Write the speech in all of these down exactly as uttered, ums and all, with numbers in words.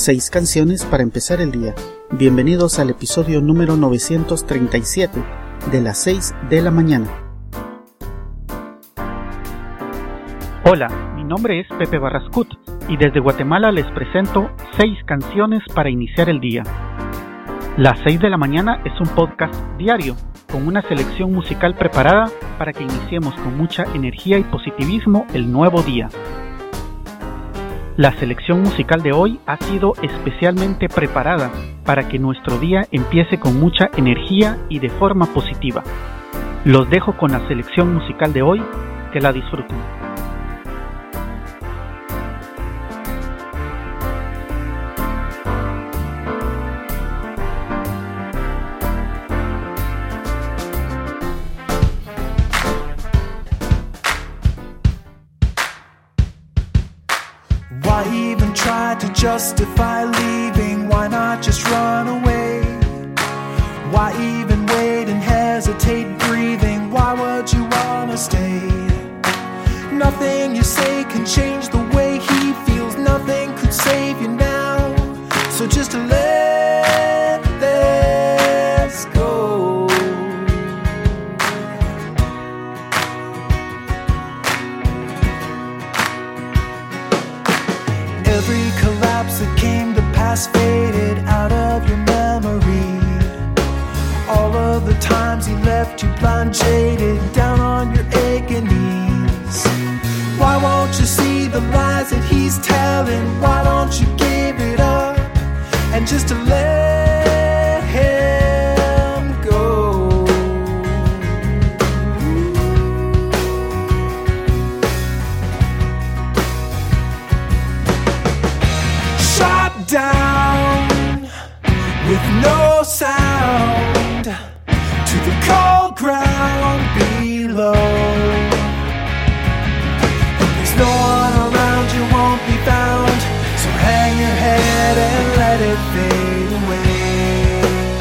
Seis canciones para empezar el día. Bienvenidos al episodio número novecientos treinta y siete de las seis de la mañana. Hola, mi nombre es Pepe Barrascut y desde Guatemala les presento seis canciones para iniciar el día. Las seis de la mañana es un podcast diario con una selección musical preparada para que iniciemos con mucha energía y positivismo el nuevo día. La selección musical de hoy ha sido especialmente preparada para que nuestro día empiece con mucha energía y de forma positiva. Los dejo con la selección musical de hoy, que la disfruten. Why even try to justify leaving? Why not just run away? Why even wait and hesitate breathing? Why would you wanna stay? Nothing you say can change the way he feels. Nothing could save you now. So just let this go. Every collapse that came to pass faded out of your memory. All of the times he left you blind, jaded, down on your aching knees. Why won't you see the lies that he's telling? Why don't you give it up and just to let him go? Shot down with no sound to the cold ground below. And there's no one around, you won't be found. So hang your head and let it fade away.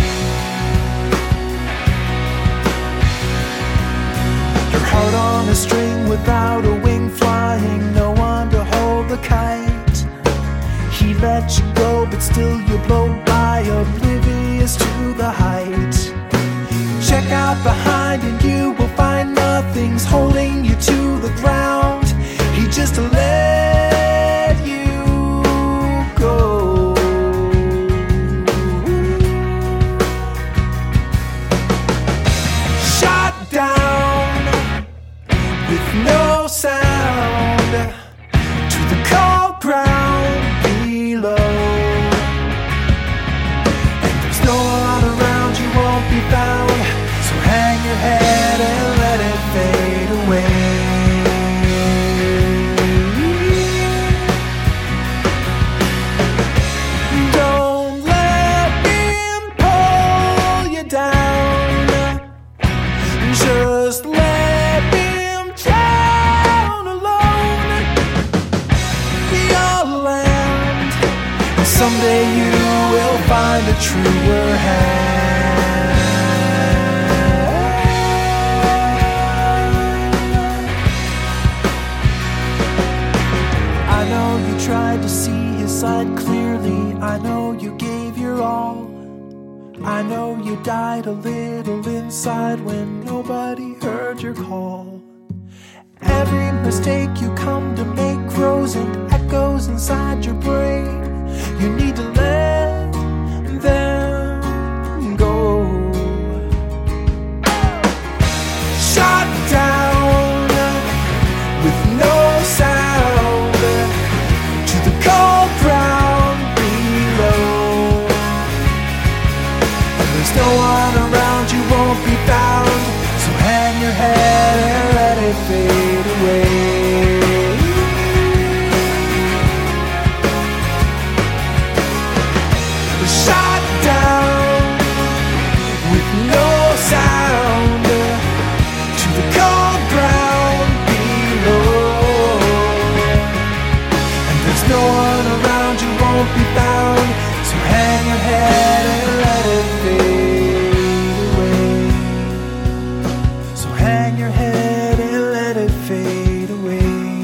Your heart on a string without a wing flying, no one to hold the kite. He let you go, but still you blow by, oblivious to the height. Check out behind and you will find nothing's holding you to the ground. He just let you go. Shot down with no sound to the cold ground below. And there's no one around, you won't be found. So hang your head and let it fade away. Don't let him pull you down. Just let him drown alone. Your land. And someday you will find a truer hand. I know you tried to see his side clearly. I know you gave your all. I know you died a little inside when nobody heard your call. Every mistake you come to make grows and echoes inside your brain. You need to let them go. Shot down with no sound to the cold ground below. And there's no one around, you won't be found. So hang your head and let it fade away. Shot down with no sound to the cold ground below. And there's no one around, you won't be found. So hang your head and let it fade away. So hang your head and let it fade away.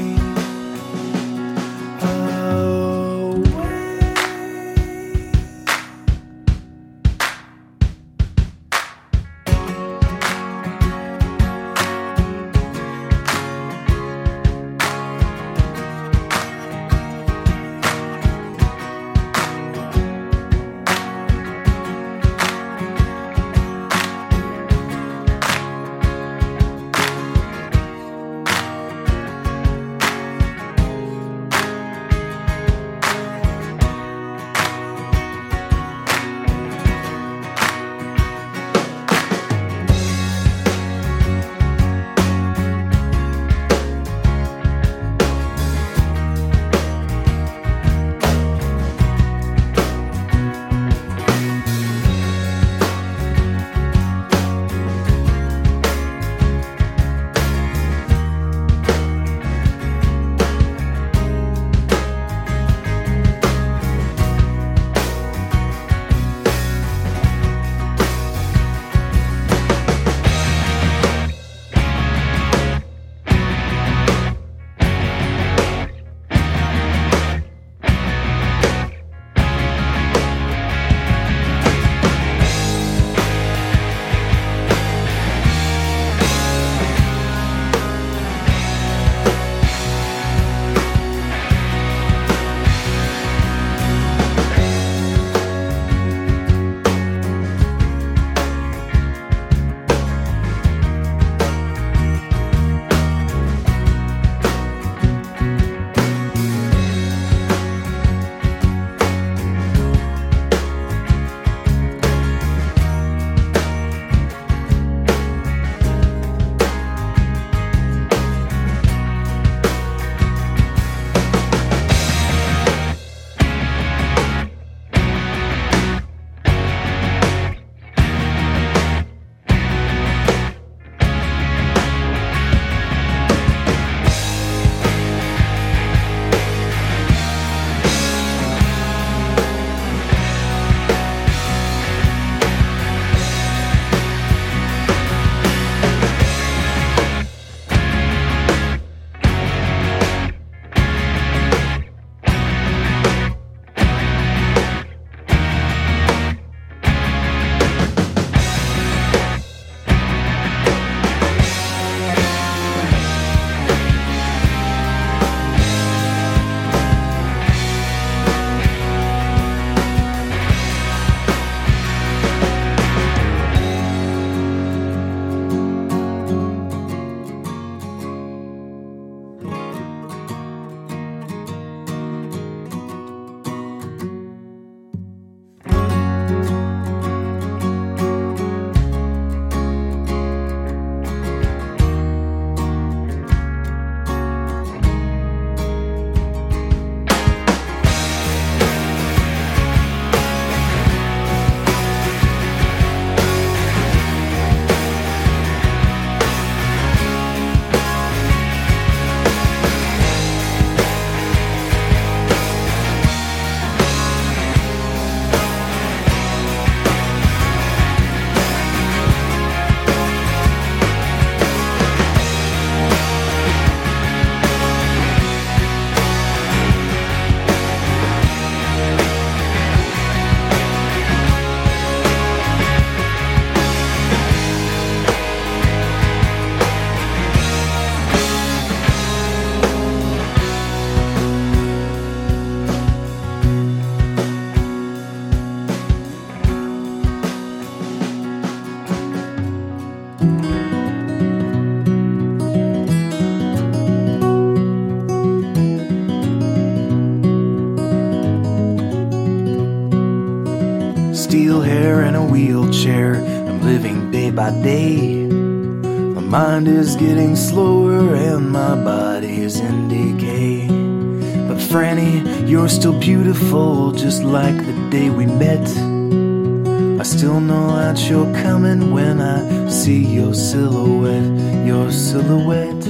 living day by day. My mind is getting slower and my body is in decay. But Franny, you're still beautiful, just like the day we met. I still know that you're coming when I see your silhouette, your silhouette.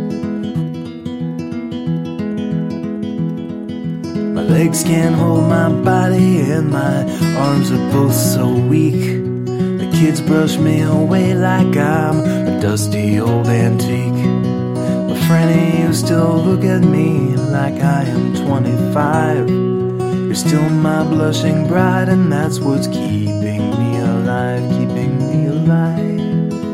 My legs can't hold my body and my arms are both so weak. The kids brush me away like I'm a dusty old antique. But Franny, you still look at me like I am twenty-five. You're still my blushing bride, and that's what's keeping me alive, keeping me alive.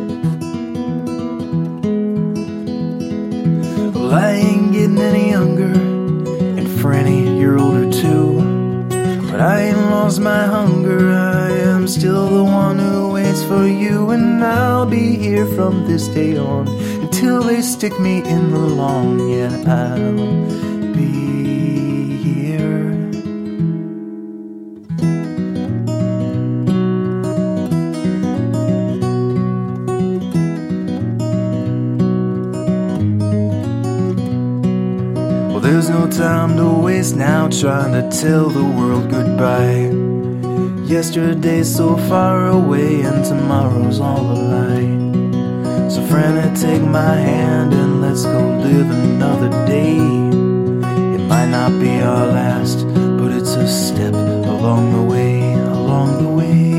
Well, I ain't getting any younger, and Franny, you're older too. But I ain't lost my hunger, I am still the one who waits for you. And I'll be here from this day on until they stick me in the lawn. Yeah, I'll be here. Well, there's no time to waste now trying to tell the world goodbye. Yesterday's so far away and tomorrow's all a lie. So Franny, take my hand and let's go live another day. It might not be our last, but it's a step along the way, along the way.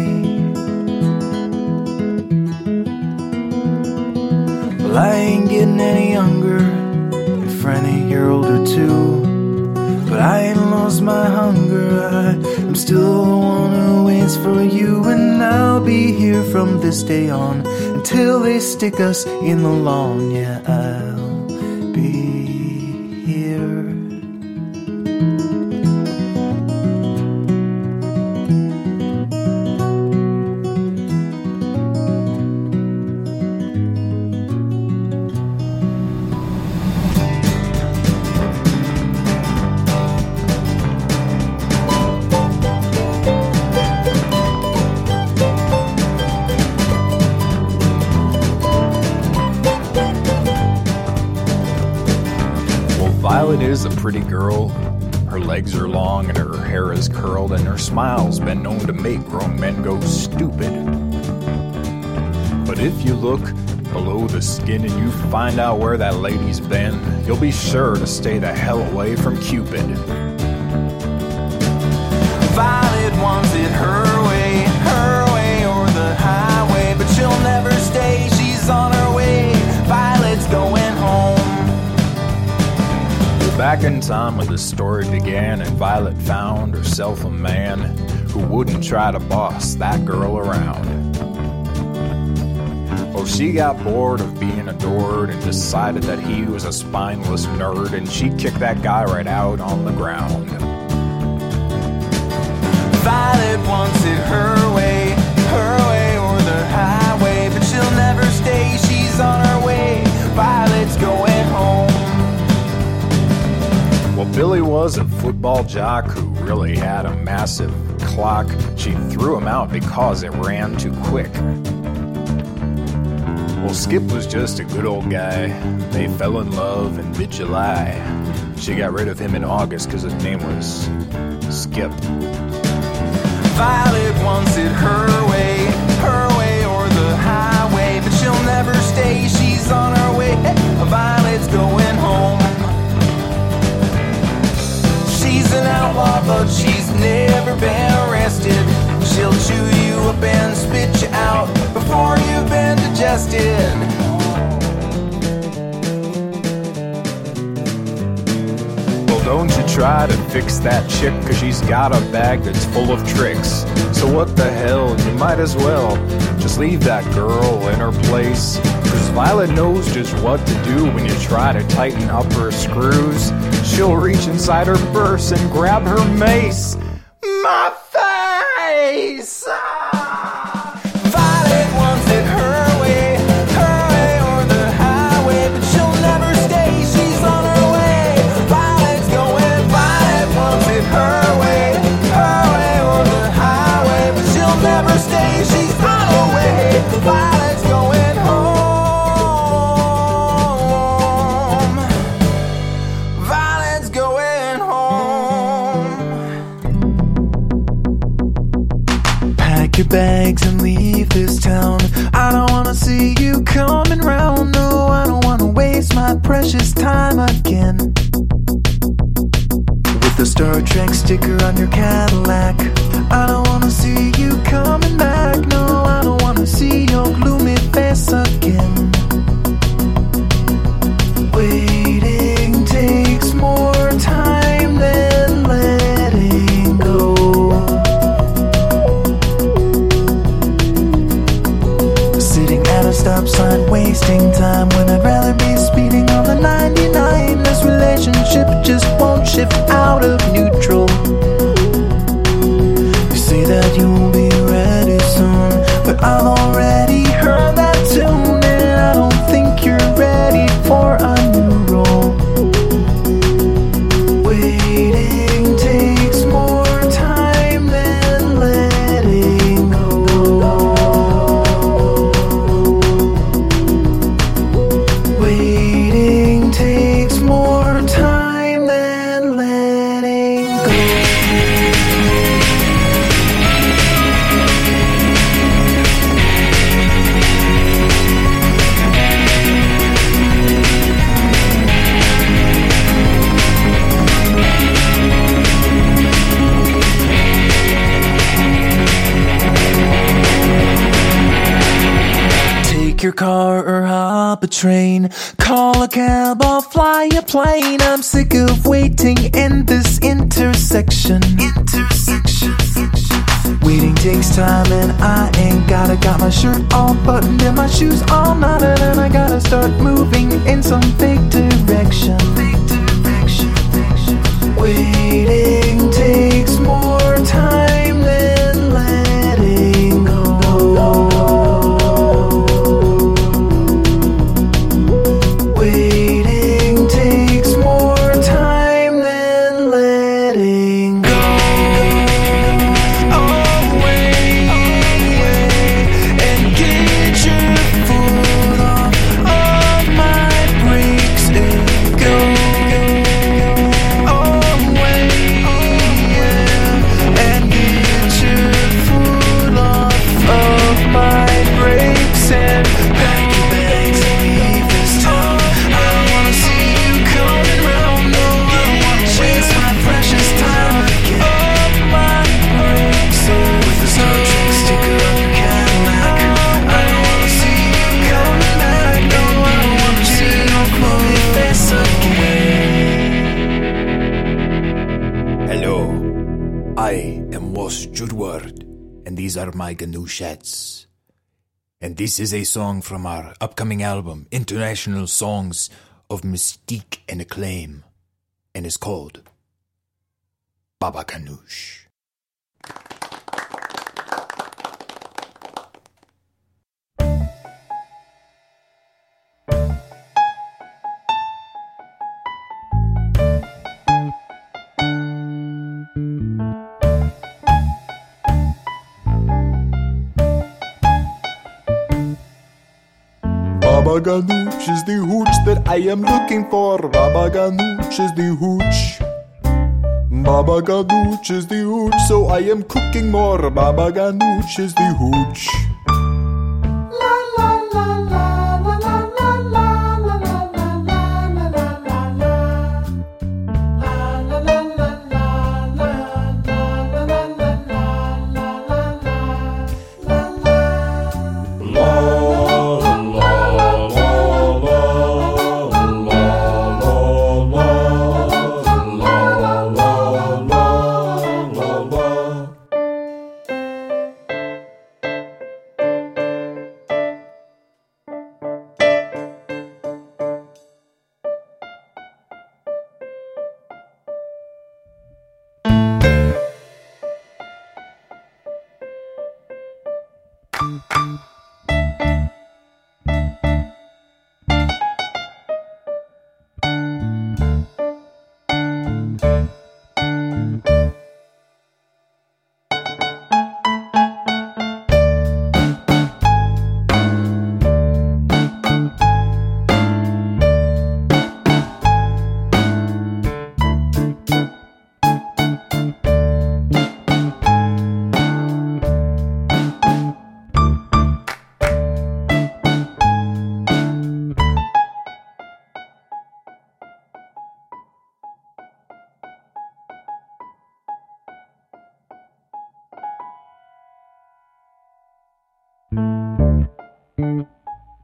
Well, I ain't getting any younger, and Franny, you're older too. But I ain't lost my hunger, I am still the one who waits for you. And I'll be here from this day on until they stick us in the lawn. Yeah, I'll be here. Violet is a pretty girl. Her legs are long and her hair is curled, and her smile's been known to make grown men go stupid. But if you look below the skin and you find out where that lady's been, you'll be sure to stay the hell away from Cupid. Violet wants it her way, her way or the highway, but she'll never stay, she's on her way. Violet's going home. Back in time when the story began and Violet found herself a man who wouldn't try to boss that girl around. Well, she got bored of being adored and decided that he was a spineless nerd, and she kicked that guy right out on the ground. Violet wants it her way, her way or the highway, but she'll never stay, she's on her way. Violet's going home. Well, Billy was a football jock who really had a massive clock. She threw him out because it ran too quick. Well, Skip was just a good old guy. They fell in love in mid-July. She got rid of him in August because his name was Skip. Violet wants it her way, her way or the highway, but she'll never stay, she's on her way. Violet's going home. She's an outlaw, but she's never been arrested. She'll chew you up and spit you out before you've been digested. Well, don't you try to fix that chick, cause she's got a bag that's full of tricks. So what the hell, you might as well just leave that girl in her place. Cause Violet knows just what to do when you try to tighten up her screws. She'll reach inside her purse and grab her mace. My face! Ah! Violet wants it her way, her way or the highway, but she'll never stay, she's on her way. Violet's going, Violet wants it her way, her way or the highway, but she'll never stay, she's on her way. mess again. Waiting takes more time than letting go. Sitting at a stop sign, wasting time when I'd rather be speeding on the ninety-nine. This relationship just won't shift out of neutral. You say that you will be ready soon, but I've already heard that tune, and I don't think you're ready for a new role. Waiting takes more time than letting go. Waiting takes more time than letting go. Take your car or hop a train, call a cab or fly a plane. I'm sick of waiting in this intersection. Intersection. Waiting takes time and I ain't gotta got my shirt all buttoned and my shoes all knotted, and I gotta start moving in some big direction. Big direction. Waiting takes more time than letting go. Waiting takes more time than letting go. Oh, wait, and get your foot off of my brakes and go. Oh, wait, and get your foot off of my brakes and pack your bags and leave this town. I don't wanna see you coming round. No, I don't wanna waste my precious time. Get off my brakes and with a Star Trek sticker on your Cadillac. I don't wanna see you coming back. No, I don't wanna see your chloe face again. Hello, I am Ross Judward, and these are my G N U Shats. And this is a song from our upcoming album, International Songs of Mystique and Acclaim, and is called Baba Ganoush. Baba Ganoush is the hooch that I am looking for. Baba Ganoush is the hooch. Baba Ganoush is the hooch, so I am cooking more. Baba Ganoush is the hooch.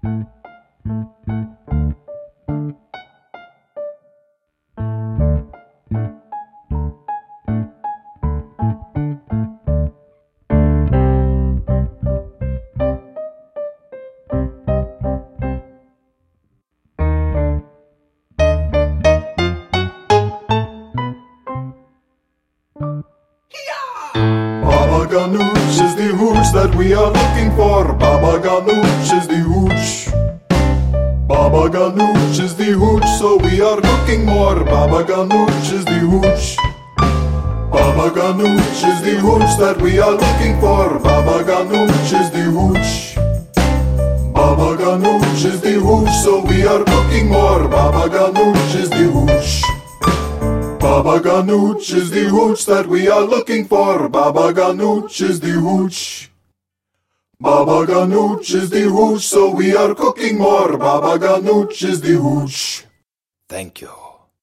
Baba Ganoush is the hooch that we are looking for. Baba Ganoush is the hooch. Baba Ganoush is the hooch, so we are looking more. Baba Ganoush is the hooch. Baba Ganoush is the hooch that we are looking for. Baba Ganoush is the hooch. Baba Ganoush is the hooch, so we are looking more. Baba Ganoush is the hooch. Baba Ganoush is the hooch that we are looking for. Baba Ganoush is the hooch. Baba Ganoush is the hooch, so we are cooking more. Baba Ganoush is the hooch. Thank you.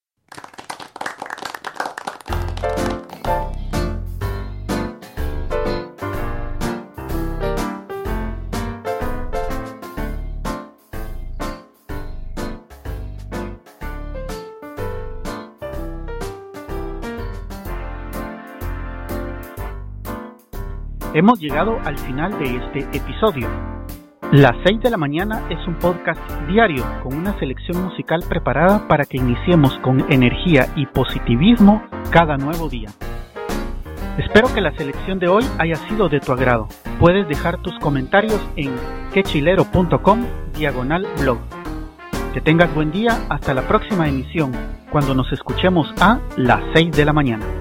Hemos llegado al final de este episodio. Las seis de la mañana es un podcast diario con una selección musical preparada para que iniciemos con energía y positivismo cada nuevo día. Espero que la selección de hoy haya sido de tu agrado. Puedes dejar tus comentarios en quechilero.com diagonal blog. Que tengas buen día hasta la próxima emisión, cuando nos escuchemos a las seis de la mañana.